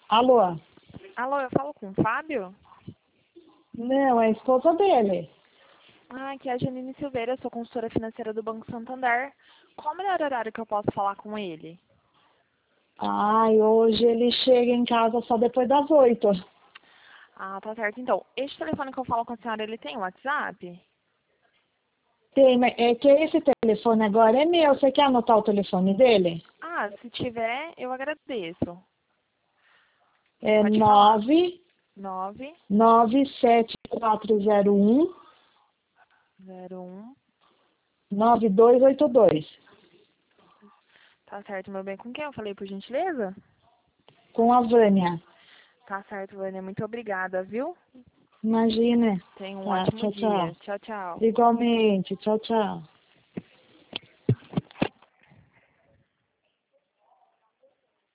Alô? Alô, eu falo com o Fábio? Não, é a esposa dele. Ah, aqui é a Janine Silveira, sou consultora financeira do Banco Santander. Qual o melhor horário que eu posso falar com ele? Ai, hoje ele chega em casa só depois das 8. Ah, tá certo. Então, este telefone que eu falo com a senhora, ele tem WhatsApp? Tem, mas é que esse telefone agora é meu. Você quer anotar o telefone dele? Ah, se tiver, eu agradeço. É Pode falar. 9 9 97401 01. 9282. Tá certo, meu bem. Com quem eu falei, por gentileza? Com a Vânia. Tá certo, Vânia. Muito obrigada, viu? Imagina. Tenha um Tá, ótimo tchau, tchau. dia. Tchau, tchau. Igualmente. Tchau, tchau.